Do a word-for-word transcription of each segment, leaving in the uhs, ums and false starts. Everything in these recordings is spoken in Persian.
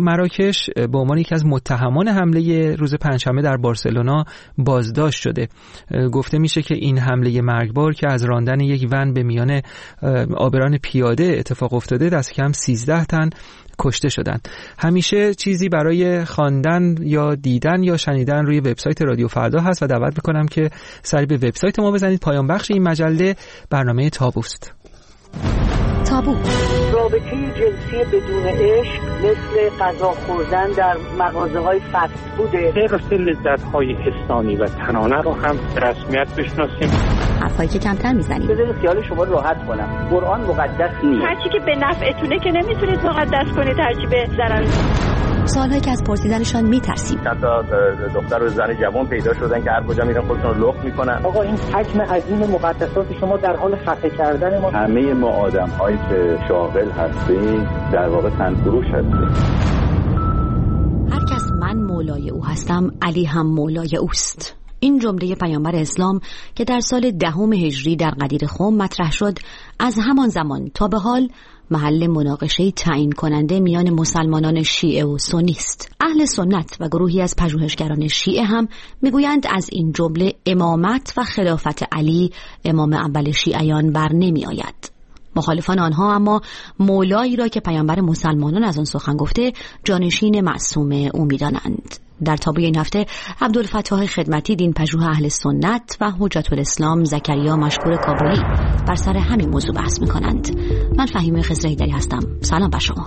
مراکش به عنوان یکی از متهمان حمله روز پنجشنبه در بارسلونا بازداشت شده. گفته میشه که این حمله مرگبار که از راندن یک ون به میان عابران پیاده اتفاق افتاده، دست کم سیزده تن کشته شدن. همیشه چیزی برای خواندن یا دیدن یا شنیدن روی وبسایت رادیو فردا هست و دعوت میکنم که سری به وبسایت ما بزنید. پایان بخش این مجله برنامه تابوست. تابو. رابطه جنسی بدون عشق مثل غذا خوردن در مغازه‌های فست فوده. غیر لذت‌های حسانی و تنانه رو هم رسمیت بشناسیم. حرفایی که کمتر میزنیم. بذارید خیال شما راحت کنم. قرآن مقدس نیست. هرچی که به نفعتونه که نمیتونید مقدس کنید، هرچی به ضرر. سوالایی که از پرسیدنشان میترسیم. حتی دختر و زن جوان پیدا شدن که هر کجا میرن خودشون رو لخت میکنن. آقا این حجم عظیم مقدسات شما در حال خفه کردن ما. همه ما آدم‌هایی که شاغل هستیم در واقع تنفروش هستیم. هر کس من مولای او هستم، علی هم مولای اوست. این جمله پیامبر اسلام که در سال دهم هجری در قدیر خم مطرح شد، از همان زمان تا به حال محل مناقشه تعیین کننده میان مسلمانان شیعه و سنی است. اهل سنت و گروهی از پژوهشگران شیعه هم میگویند از این جمله امامت و خلافت علی امام اول شیعیان بر نمی آید. مخالفان آنها اما مولایی را که پیامبر مسلمانان از آن سخن گفته جانشین معصوم او می‌دانند. در تابوی این هفته عبدالفتاح خدمتی، دین پژوه اهل سنت، و حجت الاسلام زکریا مشکور کابلی بر سر همین موضوع بحث می‌کنند. من فهیمه خضرحیدری هستم. سلام بر شما.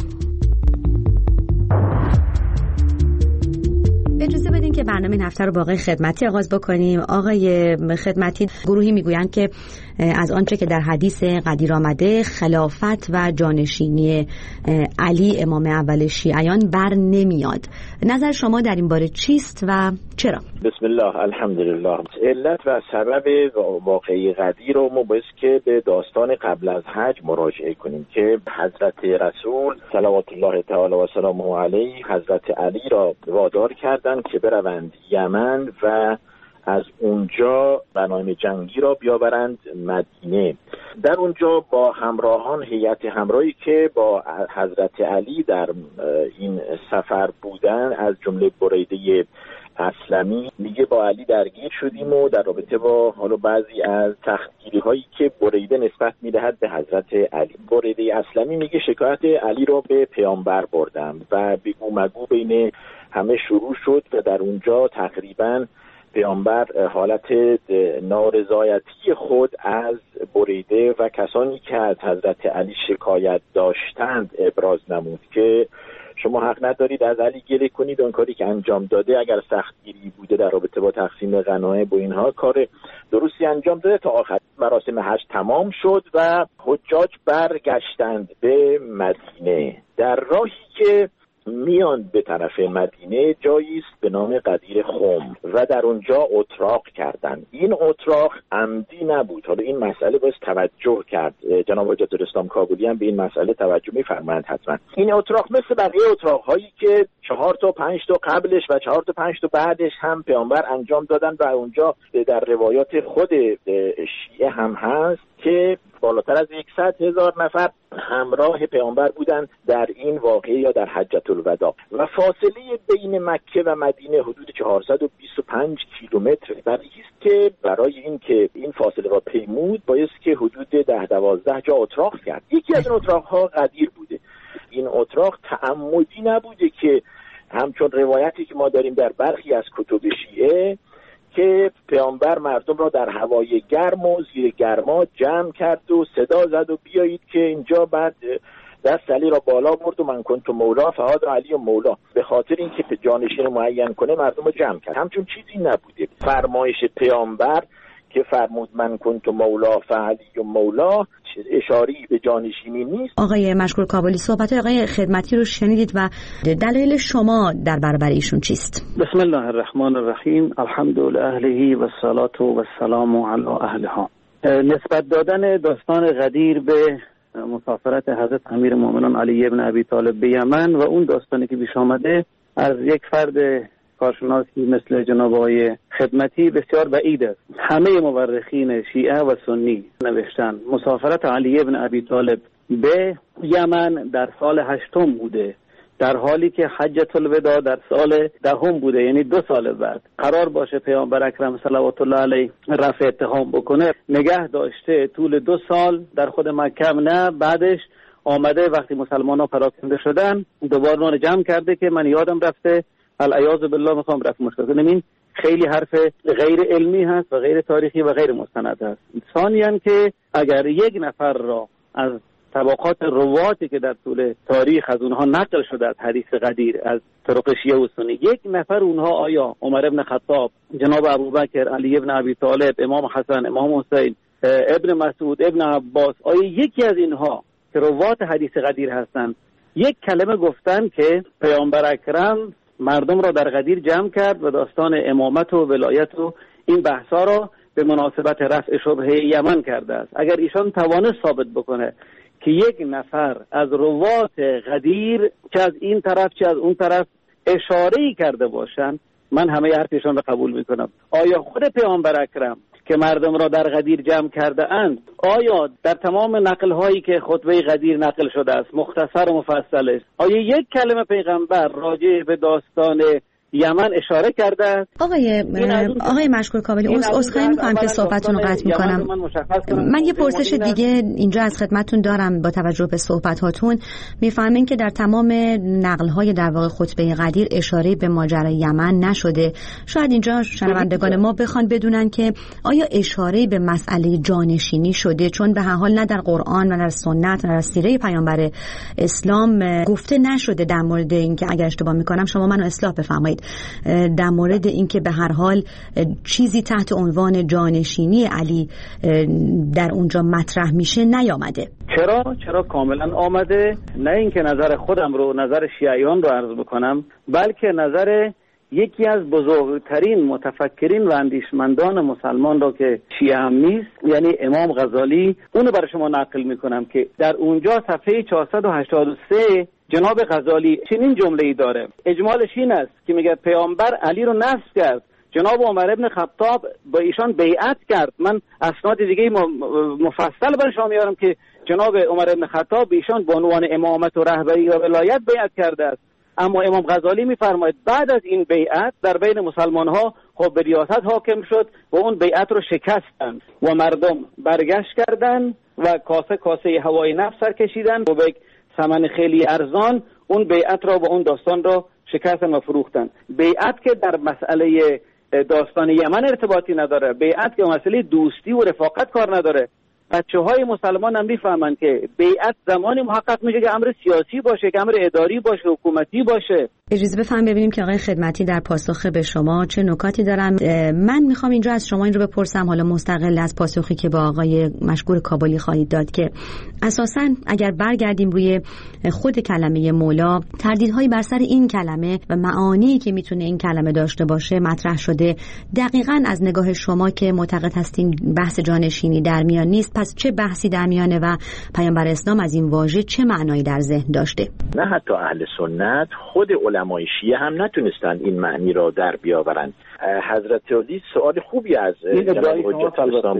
اجازه بدین که برنامه این هفته رو با آقای خدمتی آغاز بکنیم. آقای خدمتی، گروهی میگویند که از آنچه که در حدیث قدیر آمده خلافت و جانشینی علی امام اول شیعیان بر نمیاد. نظر شما در این باره چیست و چرا؟ بسم الله الحمدلله. علت و سبب واقعی قدیر رو ما باید که به داستان قبل از حج مراجعه کنیم که حضرت رسول صلوات الله تعالی و سلامه علیه حضرت علی را وادار کردند که بروند یمن و از اونجا غنایم جنگی را بیاورند مدینه. در اونجا با همراهان، هیئت همراهی که با حضرت علی در این سفر بودن، از جمله بریده اسلمی، میگه با علی درگیر شدیم و در رابطه با حالا بعضی از تختگیری هایی که بریده نسبت میدهد به حضرت علی. بریده اسلمی میگه شکایت علی را به پیامبر بردم و بگو مگو بین همه شروع شد و در اونجا تقریباً پیامبر حالت نارضایتی خود از بریده و کسانی که از حضرت علی شکایت داشتند ابراز نمود که شما حق ندارید از علی گله کنید، اون کاری که انجام داده اگر سختگیری بوده در رابطه با تقسیم غنایم و اینها کار درستی انجام داده. تا آخر مراسم حج تمام شد و حجاج برگشتند به مدینه. در راهی که میان به طرف مدینه جایی است به نام قدیر خم و در اونجا اتراق کردند. این اتراق عمدی نبود. حالا این مسئله باید توجه کرد. جناب حجت الاسلام کابلی هم به این مسئله توجه می‌فرمایند حتما. این اتراق مثل بقیه اتراق‌هایی که چهار تا پنج تا قبلش و چهار تا پنج تا بعدش هم پیامبر انجام دادن و اونجا در روایات خود شیعه هم هست که بالاتر از صد هزار نفر همراه پیامبر بودن در این واقعه یا در حجة الوداع و فاصله بین مکه و مدینه حدود چهارصد و بیست و پنج کیلومتر. برای است که برای این که این فاصله را پیمود باید که حدود ده دوازده جا اتراق کرد. یکی از این اتراق‌ها قدیر بوده. این اتراق تعمدی نبوده که همچون روایتی که ما داریم در برخی از کتب شیعه که پیامبر مردم را در هوای گرم و زیر گرما جمع کرد و صدا زد و بیایید که اینجا بعد دست علی را بالا برد و من کنت مولا فهذا علی و مولا، به خاطر اینکه جانشین معین کنه مردم رو جمع کرد. همچون چیزی نبوده. فرمایش پیامبر که فرمود من کنت مولا فعلی و مولا اشاری به جانشینی نیست. آقای مشکور کابلی، صحبت آقای خدمتی رو شنیدید و دلایل شما در برابر ایشون چیست؟ بسم الله الرحمن الرحیم. الحمد لله و الصلاة و السلام علی اهلها. نسبت دادن داستان قدیر به مسافرت حضرت امیرالمومنین علی ابن ابی طالب به یمن و اون داستانی که پیش آمده از یک فرد کارشناسی مثل جناب آقای خدمتی بسیار بعید است. همه مورخین شیعه و سنی نوشتن مسافرت علی ابن ابی طالب به یمن در سال هشتم بوده در حالی که حجۃ الوداع در سال دهم بوده، یعنی دو سال بعد قرار باشه پیامبر اکرم صلوات الله علیه رفع اتهام بکنه، نگه داشته طول دو سال در خود مکه، نه بعدش آمده وقتی مسلمان ها پراکنده شدن دوباره اون جمع کرده که من یادم رفته العیاذ بالله میخوام رفع مشکل کنم. این خیلی حرف غیر علمی هست و غیر تاریخی و غیر مستند هست. ثانیاً که اگر یک نفر را از طبقات رواتی که در طول تاریخ از اونها نقل شده از حدیث قدیر از طرق شیعه و سنی، یک نفر اونها آیا عمر ابن خطاب، جناب ابوبکر، علی ابن ابی طالب، امام حسن، امام حسین، ابن مسعود، ابن عباس، آیا یکی از اینها که روات حدیث قدیر هستند یک کلمه گفتن که پیامبر اکرم مردم را در قدیر جمع کرد و داستان امامت و ولایت و این بحثا را به مناسبت رفع شبهه یمن کرده است؟ اگر ایشان توانست ثابت بکنه که یک نفر از روات قدیر چه از این طرف چه از اون طرف اشاره‌ای کرده باشند، من همه حرفشان را قبول میکنم. آیا خود پیامبر اکرم که مردم را در قدیر جمع کرده اند، آیا در تمام نقل هایی که خطبه قدیر نقل شده است مختصر و مفصل است، آیا یک کلمه پیغمبر راجع به داستان یمن اشاره کرده است؟ آقای آقای مشکور کابلی، عذرخواهی می‌کنم که صحبتتون رو قطع می‌کنم. من, من یه پرسش دیگه اینجا از خدمتتون دارم. با توجه به صحبت‌هاتون می‌فهمین که در تمام نقل‌های در واقع خطبه قدیر اشاره به ماجرای یمن نشده. شاید اینجا شنوندگان ما بخوان بدونن که آیا اشاره به مسئله جانشینی شده، چون به هر حال نه در قرآن و در سنت و در سیره پیامبر اسلام گفته نشده در مورد اینکه، اگر اشتباه می‌کنم شما منو اصلاح بفرمایید، در مورد اینکه به هر حال چیزی تحت عنوان جانشینی علی در اونجا مطرح میشه نیامده. چرا؟ چرا کاملا آمده. نه اینکه نظر خودم رو، نظر شیعیان رو عرض بکنم، بلکه نظر یکی از بزرگترین متفکرین و اندیشمندان مسلمان را که شیعه هم نیست، یعنی امام غزالی، اونو برای شما نقل میکنم که در اونجا صفحه چهارصد و هشتاد و سه جناب غزالی چنین جمله‌ای داره. اجمالش این است که میگه پیامبر علی رو نصب کرد، جناب عمر ابن خطاب با ایشان بیعت کرد. من اسناد دیگه مفصل برای شما میارم که جناب عمر ابن خطاب به ایشان به عنوان امامت و رهبری و ولایت بیعت کرده است. اما امام غزالی میفرماید بعد از این بیعت در بین مسلمان ها خب به ریاست حاکم شد و اون بیعت رو شکستن و مردم برگشت کردن و کاسه کاسه هوای نفس سر کشیدن و به ثمن خیلی ارزان اون بیعت را و اون داستان را شکستن و فروختن. بیعت که در مسئله داستان یمن ارتباطی نداره، بیعت که مسئله دوستی و رفاقت کار نداره. بچه های مسلمان هم میفهمن که بیعت زمانی محقق میشه که امر سیاسی باشه، که امر اداری باشه، حکومتی باشه. اجازه بفهم ببینیم که آقای خدمتی در پاسخ به شما چه نکاتی دارن. من میخوام اینجا از شما این رو بپرسم، حالا مستقل از پاسخی که با آقای مشکور کابلی خواهید داد، که اساساً اگر برگردیم روی خود کلمه مولا، تردیدهایی بر سر این کلمه و معانی که میتونه این کلمه داشته باشه مطرح شده. دقیقاً از نگاه شما که معتقد هستین بحث جانشینی در میان نیست، پس چه بحثی در میانه و پیامبر اسلام از این واژه چه معنایی در ذهن داشته؟ نه حتی اهل سنت، خود علمای شیعه هم نتونستند این معنی را در بیاورند. حضرت علی سوال خوبی از جناب حجت الاسلام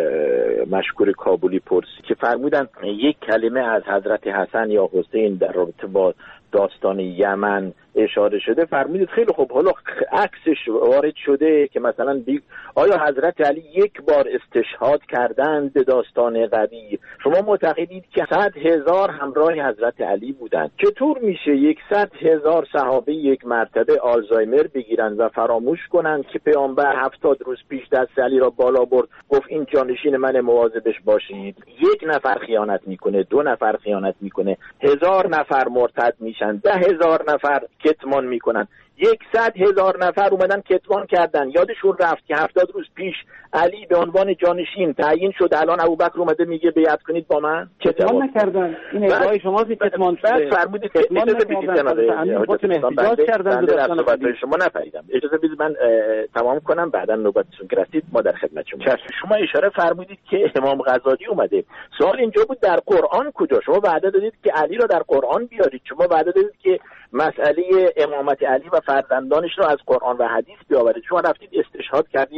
مشکور کابلی پرسید که فرمودند یک کلمه از حضرت حسن یا حسین در رابطه با داستان یمن اشاره شده. فرمودید خیلی خوب، حالا عکسش وارد شده که مثلا بی... آیا حضرت علی یک بار استشهاد کردند داستان قدیر؟ شما معتقدید که صد هزار همراه حضرت علی بودند. چطور میشه یک صد هزار صحابه یک مرتبه آلزایمر بگیرن و فراموش کنند که پیامبر هفتاد روز پیش دست علی را بالا برد، گفت این جانشین من، مواظبش باشید؟ یک نفر خیانت میکنه، دو نفر خیانت میکنه، هزار نفر مرتد میشن، ده هزار نفر کتمان میکنن، یکصد هزار نفر اومدن کتمان کردن. یادشون رفت که هفتاد روز پیش علی به عنوان جانشین تعیین شد، الان ابوبکر اومده میگه بیعت کنید با من. کتمان نکردن. این ادعای شما که کتمان شده. فرمودید کتمان نکردن. خودتون احتجاج کردن به داستان شما. نفهمیدم، اجازه بدید من تمام کنم، بعدا نوبتتون که رسید ما در خدمت شما. شما اشاره فرمودید که امام غزالی اومده. سوال اینجا بود در قرآن کجا؟ شما وعده دادید که علی را در قرآن بیارید. شما وعده دادید که مسئله امامت علی و فرزندانش را از قرآن و حدیث بیاورید. شما رفتید استشهاد کردید به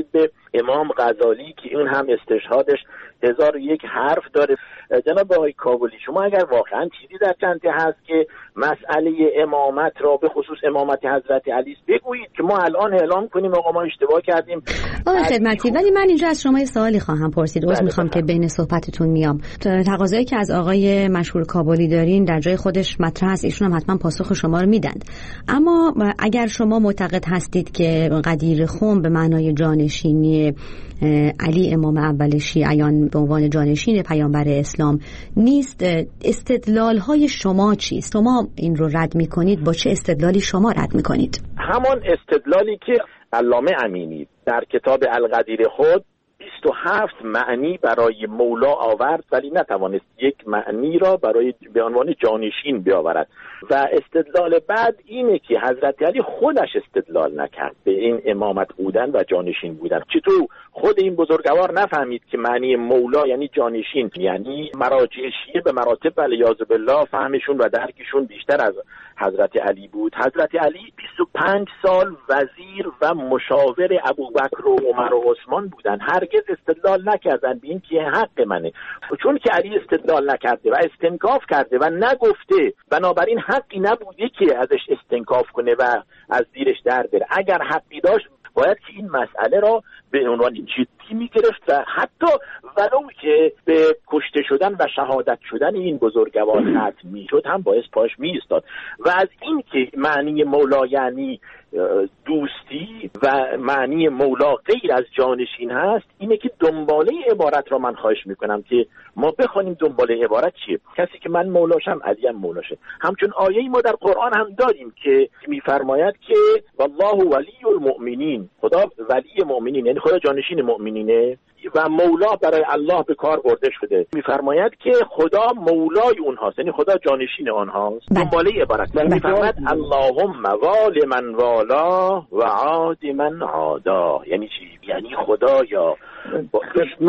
امام غزالی که اون هم استشهادش هزار و یک حرف داره. جناب آقای کابلی، شما اگر واقعا چیزی در چنته هست که مسئله امامت را به خصوص امامت حضرت علی بگویید که ما الان اعلام کنیم آقا ما اشتباه کردیم. آقای خدمتی، ولی من اینجا از شما یه سوالی خواهم پرسید. عذر میخوام که بین صحبتتون میام. تقاضایی که از آقای مشهور کابلی دارین در جای خودش مطرح است، ایشون هم حتما پاسخ شما رو میدن. اما اگر شما معتقد هستید که غدیر خم به معنای جانشینی علی امام اول شیعیان به عنوان جانشین پیامبر اسلام نیست، استدلال های شما چیست؟ شما این رو رد میکنید؟ با چه استدلالی شما رد میکنید؟ همان استدلالی که علامه امینی در کتاب الغدیر خود بیست و هفت معنی برای مولا آورد ولی نتوانست یک معنی را برای به عنوان جانشین بیاورد. و استدلال بعد اینه که حضرت علی خودش استدلال نکرد به این امامت بودن و جانشین بودن. چطور خود این بزرگوار نفهمید که معنی مولا یعنی جانشین، یعنی مراجع شیعه به مراتب علیاذ بالله فهمشون و درکشون بیشتر از حضرت علی بود. حضرت علی بیست و پنج سال وزیر و مشاور ابوبکر و عمر و عثمان بودن، هرگز استدلال نکردن به این که حق منه. چون که علی استدلال نکرده و استنکاف کرده و نگفته، بنابراین حقی نبوده که ازش استنکاف کنه و از زیرش در بره. اگر حقی داشت باید که این مسئله را به عنوان جدی میگرفت و حتی ولو که به کشته شدن و شهادت شدن این بزرگوار ختم میشد هم باعث پاش میایستاد. و از این که معنی مولا یعنی دوستی و معنی مولا غیر از جانشین هست، اینه که دنباله عبارت را من خواهش میکنم که ما بخوانیم دنباله عبارت چیه. کسی که من مولاشم علی هم مولاشه. همچون آیه‌ای ما در قرآن هم داریم که میفرماید که والله ولی المؤمنین، خدا ولی مؤمنین یعنی خدا جانشین مؤمنینه و مولا برای الله به کار برده شده. میفرماید که خدا مولای اونهاست یعنی خدا جانشین آنهاست. دنباله عبارت و میفرماید اللهم وال من والا و عاد من عادا. یعنی چی؟ یعنی خدا یا با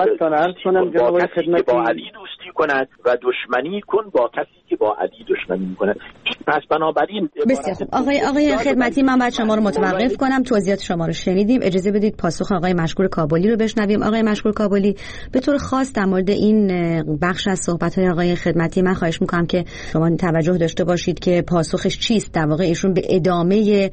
کسی که با علی دوستی کند و دشمنی کن با کسی که با علی دشمنی میکند. پس بنابراین بسیار خوب. آقای آقای خدمتی، من باید شما رو متوقف کنم. توضیحات شما رو شنیدیم. اجازه بدید پاسخ آقای مشکور کابلی رو بشنویم. آقای مشکور کابلی، به طور خاص در مورد این بخش از صحبت‌های آقای خدمتی من خواهش می‌کنم که شما توجه داشته باشید که پاسخش چیست. در واقع ایشون به ادامه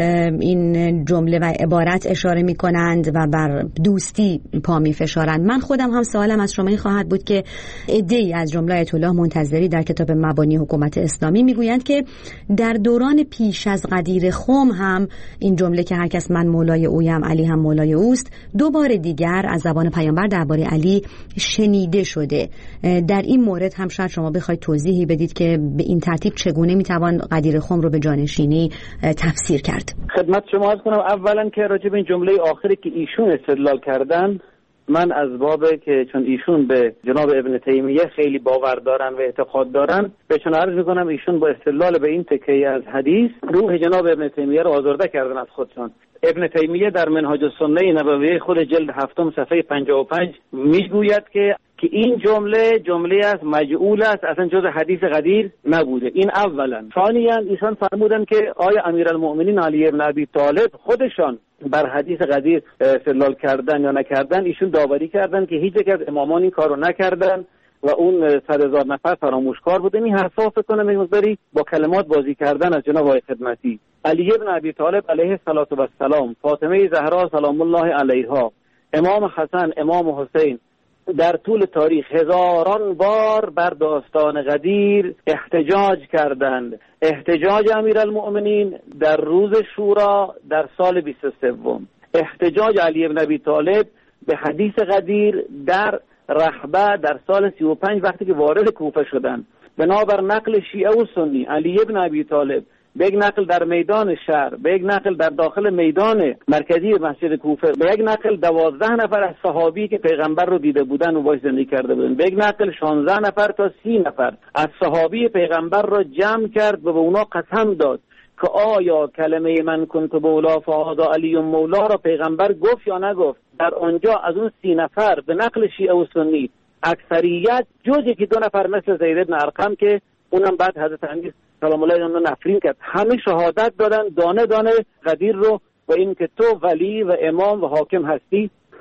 این جمله و عبارت اشاره می‌کنند و بر دوستی پا می‌فشارند. من خودم هم سوالم از شما این خواهد بود که عده‌ای از جمله آیت الله منتظری در کتاب مبانی حکومت اسلامی میگویند که در دوران پیش از غدیر خم هم این جمله که هر کس من مولای اویم علی هم مولای اوست دو بار دیگر از زبان پیامبر درباره علی شنیده شده. در این مورد هم شاید شما بخواید توضیحی بدید که به این ترتیب چگونه میتوان غدیر خم رو به جانشینی تفسیر کرد. خدمت شما عرض کنم اولا که راجع به این جمله آخری که ایشون استدلال کردن، من از بابه که چون ایشون به جناب ابن تیمیه خیلی باور دارن و اعتقاد دارن، بهشون عرض میکنم ایشون با استدلال به این تکیه از حدیث روح جناب ابن تیمیه رو آزرده کردن از خودشان. ابن تیمیه در منهاج السنه نبویه خود جلد هفتم صفحه پنجاه و پنج میگوید که که این جمله جمله است مجعول است، اصلا جز حدیث غدیر نبوده. این اولا. ثانیاً ایشان فرمودن که آیا امیرالمؤمنین علی ابن ابی طالب خودشان بر حدیث غدیر استدلال کردن یا نکردن؟ ایشون داوری کردن که هیچ یک از امامان این کارو نکردن و اون صد هزار نفر فراموشکار بودن. این حرفا فکر کنم این مقداری با کلمات بازی کردن از جناب آقای خدمتی. علی ابن ابی طالب علیه السلام، فاطمه زهرا سلام الله علیها، امام حسن، امام حسین در طول تاریخ هزاران بار بر داستان غدیر احتجاج کردند. احتجاج امیرالمؤمنین در روز شورا در سال بیست و سه، احتجاج علی ابن ابی طالب به حدیث غدیر در رحبه در سال سی و پنج وقتی که وارد کوفه شدند. بنابر نقل شیعه و سنی، علی ابن ابی طالب به یک نقل در میدان شهر، به یک نقل در داخل میدان مرکزی مسجد کوفه، به یک نقل دوازده نفر از صحابی که پیغمبر رو دیده بودن و باش زندگی کرده بودن، به یک نقل شانزده نفر تا سی نفر از صحابی پیغمبر را جمع کرد و به اونا قسم داد که آیا کلمه من کنت مولا فهذا علی مولا را پیغمبر گفت یا نگفت. در آنجا از اون سی نفر به نقل شیعه و سنی اکثریت جز یکی دو نفر مثل زید بن ارقم که اونم بعد حضرت امیر سلام الله علیه و نفرین کرد، همه شهادت دادن دانه دانه غدیر رو و این که تو ولی و امام و حاکم هستی.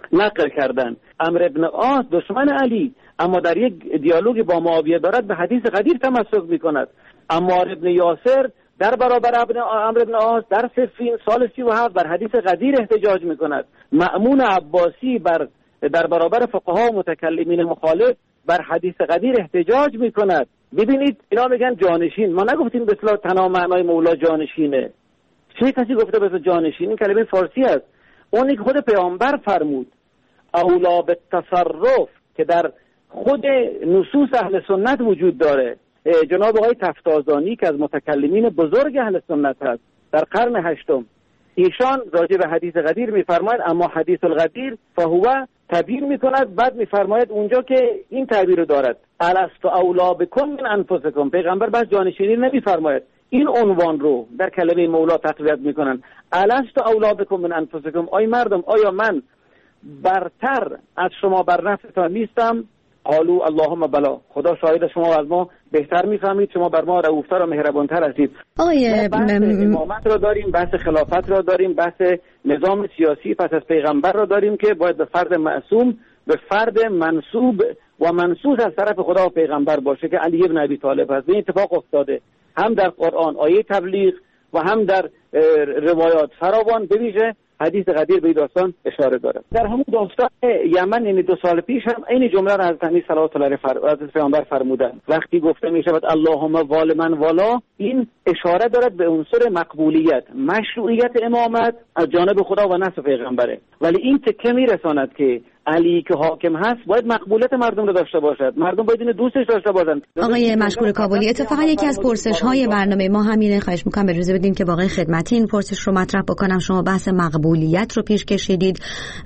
نقل کردن. عمرو بن عاص دشمن علی اما در یک دیالوگ با معاویه دارد به حدیث غدیر تمسک میکند. عمار بن یاسر در برابر عمرو بن عاص در صفین سال سی و هفت بر حدیث غدیر احتجاج میکند. مأمون عباسی بر در برابر فقها و متکلمین مخالف بر حدیث غدیر احتجاج میکند. ببینید اینا میگن جانشین، ما نگفتیم به اصطلاح تنها معنای مولا جانشینه. چه کسی گفته به اصطلاح جانشین؟ این کلمه فارسی است. اونی که خود پیامبر فرمود اولا به تصرف که در خود نصوص اهل سنت وجود داره. جناب آقای تفتازانی که از متکلمین بزرگ اهل سنت هست در قرن هشتم، ایشان راجع به حدیث غدیر میفرماید اما حدیث الغدیر فهو تعبیر میکند، بعد میفرماید اونجا که این تعبیر رو دارد الست اولا بکم من انفسکم. پیغمبر بس جانشینی نمیفرماید، این عنوان رو در کلمه مولا تقویت میکنن. الست اولا بکم من انفسکم، آی مردم آیا من برتر از شما بر نفستان نیستم؟ قالوا اللهم بلا، خدا شاهد شما از ما بهتر میفهمید، شما بر ما رؤوفتر و مهربانتر هستید. آقای بحث امامت را داریم، بحث خلافت را داریم، بحث نظام سیاسی پس از پیغمبر را داریم که باید به فرد معصوم، به فرد منسوب و منصوص از طرف خدا و پیغمبر باشه که علی ابن ابی طالب هست. این اتفاق افتاده هم در قرآن آیه تبلیغ و هم در روایات فراوان، به ویژه حدیث غدیر به داستان اشاره داره. در همون داستان یمن یعنی دو سال پیش هم این جمله را حضرت علی صلوات الله علیه حضرت پیامبر فرمودن وقتی گفته می شود اللهم وال من والا، این اشاره دارد به عنصر مقبولیت، مشروعیت امامت از جانب خدا و نص پیغمبره. ولی این تکه می رساند که علی که حاکم هست باید مقبولیت مردم رو داشته باشد، مردم باید اینو دوستش داشته باشن. آقای مشکور کابلی، اتفاقا یکی از پرسش های برنامه ما همینه، خواهش میکنم اجازه بدین که با آقای خدمتی این پرسش رو مطرح بکنم. شما بحث مقبولیت رو پیش کشیدید.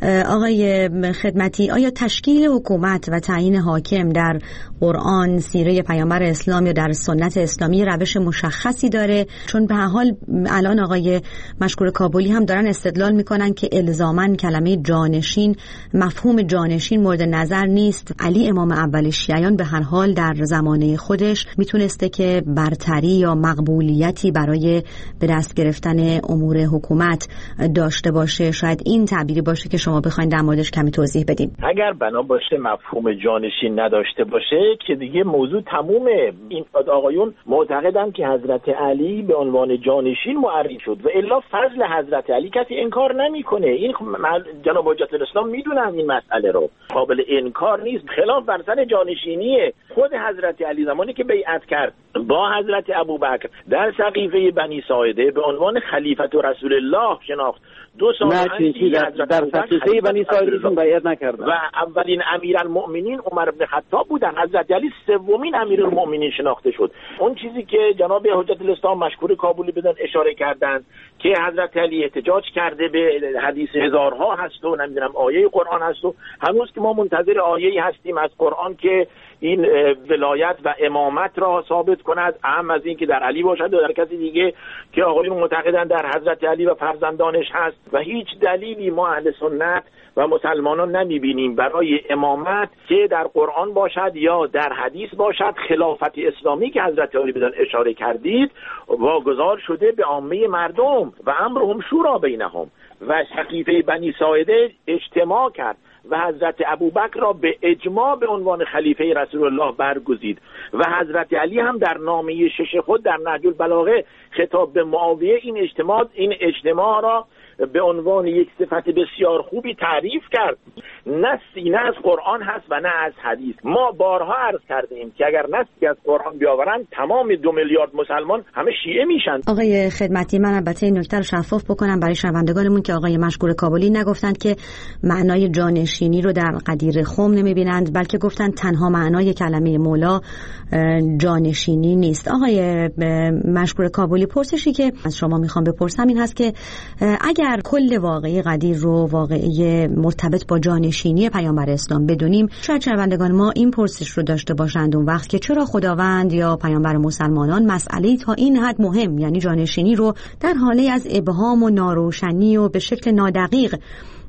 آقای خدمتی، آیا تشکیل حکومت و تعیین حاکم در قرآن، سیره پیامبر اسلام یا در سنت اسلامی روش مشخصی داره؟ چون به هر حال الان آقای مشکور کابلی هم دارن استدلال میکنن که الزاماً کلمه جانشین، مفهوم جانشین مورد نظر نیست. علی امام اول شیعیان به هر حال در زمانه خودش میتونسته که برتری یا مقبولیتی برای به دست گرفتن امور حکومت داشته باشه. شاید این تعبیری باشه که شما بخواید در موردش کمی توضیح بدین. اگر بنا باشه مفهوم جانشین نداشته باشه که دیگه موضوع تمومه. این آقایون معتقدن که حضرت علی به عنوان جانشین معرفی شد و الا فضل حضرت علی کسی انکار نمیکنه. این جناب حجت الاسلام میدونن این مسئله رو، قابل انکار نیست. خلاف بر سر جانشینیه. خود حضرت علی زمانی که بیعت کرد با حضرت ابوبکر در سقیفه بنی ساعده به عنوان خلیفت و رسول الله شناخت. دو سال در سقیفه بنی ساعده بیعت نکرد و اولین امیرالمؤمنین عمر بن خطاب بودن. حضرت علی سومین امیرالمؤمنین شناخته شد. اون چیزی که جناب حجت الاسلام مشکور کابلی بدن اشاره کردن که حضرت علی احتجاج کرده به حدیث هزارها هست و نمیدونم آیه قرآن هست و هنوز که ما منتظر آیه‌ای هستیم از قرآن که این ولایت و امامت را ثابت کند، اهم از این که در علی باشد و در کسی دیگه که آقایون معتقدن در حضرت علی و فرزندانش هست. و هیچ دلیلی ما اهل سنت و مسلمانان نمیبینیم برای امامت که در قرآن باشد یا در حدیث باشد. خلافت اسلامی که حضرت علی بدان اشاره کردید واگذار شده به عامه مردم و امرهم شورا بینهم و سقیفه بنی ساعده اجتماع کرد و حضرت ابوبکر را به اجماع به عنوان خلیفه رسول الله برگزید و حضرت علی هم در نامه شش خود در نهج البلاغه خطاب به معاویه این اجتماع این اجتماع را به عنوان یک صفت بسیار خوبی تعریف کرد. نصی نه از قرآن هست و نه از حدیث. ما بارها عرض کردیم که اگر نصی از قرآن بیاورن تمام دو میلیارد مسلمان همه شیعه میشن. آقای خدمتی، من البته این نکته رو شفاف بکنم برای شنوندگانمون که آقای مشکور کابلی نگفتند که معنای جانشینی رو در قدیر خم نمیبینند، بلکه گفتند تنها معنای کلمه مولا جانشینی نیست. آقای مشکور کابلی، پرسشی که از شما میخوام بپرسم این هست که اگر کل واقعی قدیر رو واقعی مرتبط با جانشینی پیامبر اسلام بدونیم، شاید شنوندگان ما این پرسش رو داشته باشند اون وقت که چرا خداوند یا پیامبر مسلمانان مسئله تا این حد مهم، یعنی جانشینی رو در حاله از ابهام و ناروشنی و به شکل نادقیق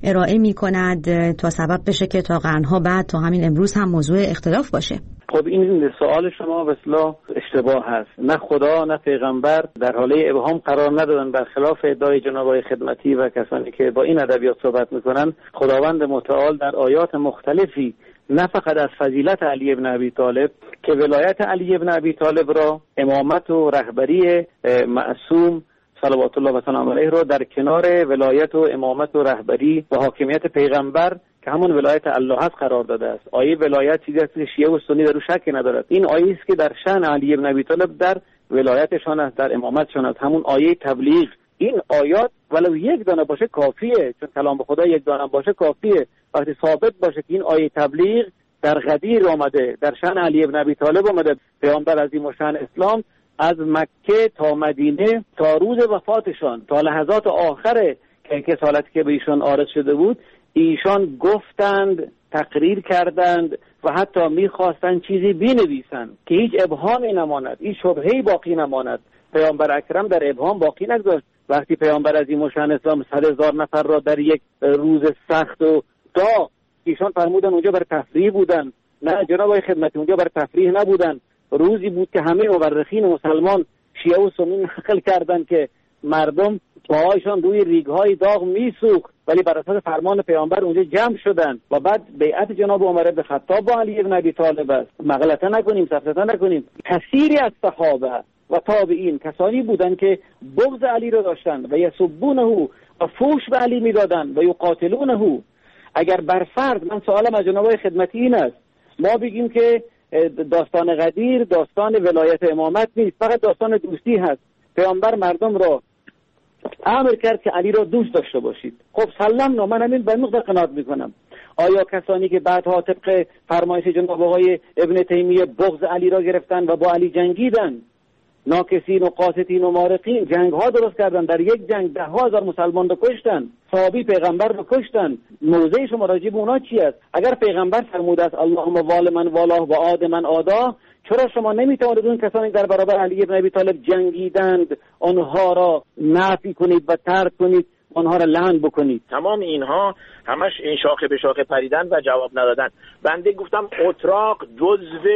ارائه می کند تا سبب بشه که تا قرنها بعد تا همین امروز هم موضوع اختلاف باشه؟ خب این سوال شما به اصطلاح اشتباه هست. نه خدا نه پیغمبر در حاله ابهام قرار ندادن، برخلاف ادعای جناب آقای خدمتی و کسانی که با این ادبیات صحبت میکنن. خداوند متعال در آیات مختلفی نه فقط از فضیلت علی ابن ابی طالب که ولایت علی ابن ابی طالب را، امامت و رهبری معصوم صلوات الله و سلام علیه را در کنار ولایت و امامت و رهبری و حاکمیت پیغمبر که همون ولایت الله هست قرار داده است. آیه ولایت چیزی است که شیعه و سنی در او شک ندارد. این آیه است که در شأن علی ابن ابی طالب در ولایتشان است، در امامتشان است، همون آیه تبلیغ. این آیات ولو یک دانه باشه کافیه، چون کلام خدا یک دانه باشه کافیه. وقتی ثابت باشه که این آیه تبلیغ در غدیر آمده، در شأن علی ابن ابی طالب آمده، پیامبر عظیم الشأن اسلام از مکه تا مدینه تا روز وفاتشان تا لحظات آخر که کسالتی که به ایشان عارض شده بود، ایشان گفتند، تقریر کردند و حتی میخواستند چیزی بنویسند که هیچ ابهامی نماند، هیچ شبهه‌ای باقی نماند. پیامبر اکرم در ابهام باقی نگذاشت. وقتی پیامبر عظیم الشأن اسلام صد هزار نفر را در یک روز سخت و داغ، ایشان فرمودن اونجا برای تفریح بودن. نه جناب آقای خدمتی، اونجا برای تفریح نبودن. روزی بود که همه مورخین مسلمان شیعه و سنی نقل کردند که مردم پاهایشان روی ریگ‌های داغ میسوخت، ولی بر اساس فرمان پیامبر اونجا جمع شدند. و بعد بیعت جناب عمر بن خطاب با علی ابن ابی طالب است. مغلطه نکنیم، سفسطه نکنیم. کثیری از صحابه و تابعین کسانی بودند که بغض علی را داشتند و یسبونه و فوش به علی میدادند و یقاتلونه. اگر بر فرض، من سوالم از جناب خدمتی این است، ما بگیم که داستان غدیر داستان ولایت امامت نیست، فقط داستان دوستی هست. پیامبر مردم را امر کرد که علی را دوست داشته باشید. خب سلام، من همین به نقطه قناعت میکنم. آیا کسانی که بعدها طبق فرمایش جناب آقای ابن تیمیه بغض علی را گرفتن و با علی جنگیدن، ناکسین و قاسطین و مارقین جنگ ها درست کردن، در یک جنگ ده ها هزار مسلمان رو کشتن، صحابی پیغمبر رو کشتن، موضع شما راجع به اونا چی است؟ اگر پیغمبر فرموده است اللهم وال من والاه و عاد من عادا، چرا شما نمیتوانید اون کسانی در برابر علی ابن ابی طالب جنگیدند آنها را نفی کنید و ترک کنید، آنها را لعن بکنید؟ تمام اینها همش این شاخه به شاخه پریدن و جواب ندادن. بنده گفتم اتراق جزو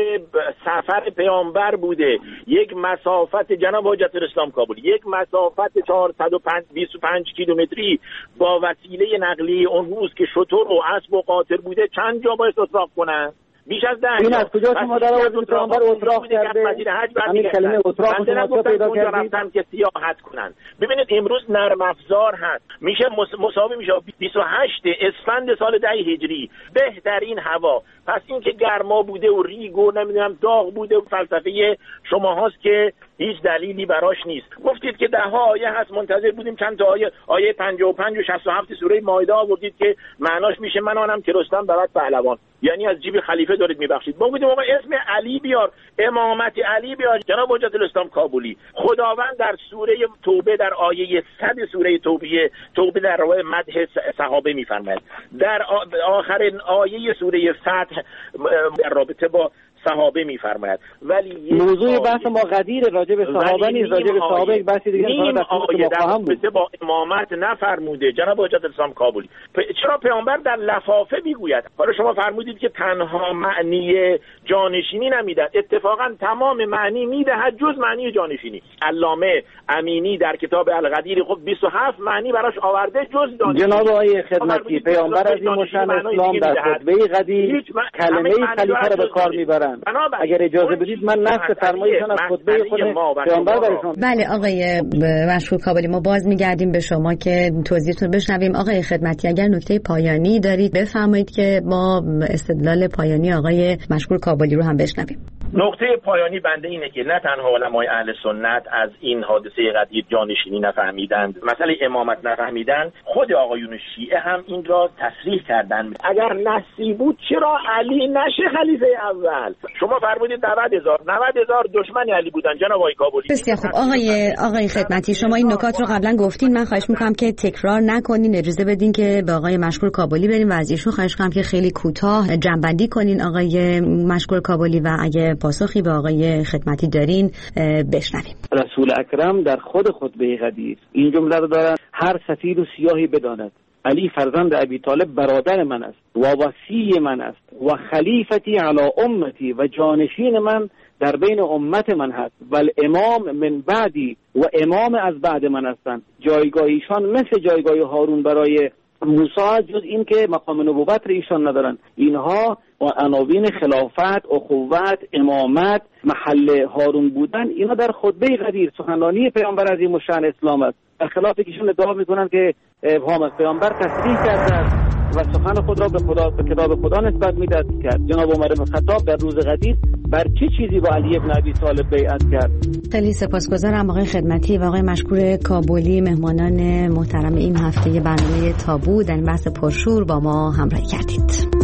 سفر پیامبر بوده، یک مسافت جناب حجت الاسلام کابلی، یک مسافت چهارصد و بیست و پنج کیلومتری با وسیله نقلیه اون روز که شتر و اسب و قاطر بوده، چند جا باید اتراق کنن؟ بیش از ده. این از کجا شما در آورد پیامبر اتراق کرده؟ همین کلمه اتراق شما پیدا کردید که سیاحت کنن. ببینید امروز نرم افزار هست، میشه مساوی میشه بیست و هشت اسفند سال ده هجری، بهترین هوا. پس این که گرما بوده و ریگ و نمیدونم داغ بوده و فلسفه شما هاست که هیچ دلیلی براش نیست. گفتید که ده ها آیه هست، منتظر بودیم چند تا آیه، آیه پنجاه و پنج و شصت و هفت سوره مائده آوردید که معناش میشه من آنم که رستم برات پهلوان، یعنی از جیب خلیفه دارید میبخشید. ما گفتیم آقا اسم علی بیار، امامت علی بیار. جناب حجت الاسلام کابلی، خداوند در سوره توبه در آیه صد سوره توبه توبه در راه مدح صحابه میفرماید، در آخر آیه سوره فتح در رابطه با صحابه میفرماید. ولی موضوع بحث ما غدیر راجع به صحابه نیست، راجع به صحابه یک بحث دیگه نیم آیه در رابطه با امامت نفرموده جناب حجت الاسلام کابلی. چرا پیامبر در لفافه میگوید؟ حالا شما فرمودید که تنها معنی جانشینی نمیدهد، اتفاقا تمام معنی میدهد جز معنی جانشینی. علامه امینی در کتاب الغدیر خب بیست و هفت معنی براش آورده جز جانشینی. جناب آقای خدمتی، پیامبر عظیم الشأن اسلام در خطبه غدیر کلمه خلیفه را به کار میبرند. اگر اجازه بدید من نص فرمایشان از خطبه خود پیامبر براتون. بله آقای مشکور کابلی، ما باز میگردیم به شما که توضیحتون بشنویم. آقای خدمتی، اگر نکته پایانی دارید بفرمایید که ما استدلال پایانی آقای مشکور کابلی رو هم بشنویم. نقطه پایانی بنده اینه که نه تنها علمای اهل سنت از این حادثه غدیر جانشینی نفهمیدند، مسئله امامت نفهمیدند، خود آقایون شیعه هم این را تصریح کردند. اگر نصی بود چرا علی نشه خلیفه اول؟ شما فرمودید نود هزار نود هزار دشمن علی بودن جناب آقای کابلی. بسیار خوب آقای آقای خدمتی، شما این نکات رو قبلا گفتین، من خواهش میکنم که تکرار نکنین، اجازه بدین که به آقای مشکور کابلی بریم و از ایشون خواهش کنم که خیلی کوتاه جنبندی کنین آقای مشکور کابلی، و اگه پاسخی به آقای خدمتی دارین بشنویم. رسول اکرم در خود خطبه غدیر این جمله رو دارن: هر سفید و سیاهی بداند علی فرزند ابی طالب برادر من است و وصی من است و خلیفتی علی امتی و جانشین من در بین امت من هست و الامام من بعدی و امام از بعد من هستند. جایگاه ایشان مثل جایگاه هارون برای موسی، جز این که مقام نبوت رو ایشان ندارن. اینها عناوین خلافت، اخوت، امامت، محل هارون بودن، اینا در خطبه قدیر سخنرانی پیامبر عظیم الشأن اسلام است، در خلافی که ایشون ادعا میکنن که ابهام از پیامبر تصریح کرده است و سخن خود را به خدا به کتاب خدا نسبت میداد کرد. جناب عمر بن خطاب در روز قدیر بر چه چیزی با علی ابن ابی طالب بیعت کرد؟ خیلی سپاسگزارم آقای خدمتی و آقای مشکور کابلی، مهمانان محترم این هفته برنامه تابو در بحث پرشور با ما همراهی کردید.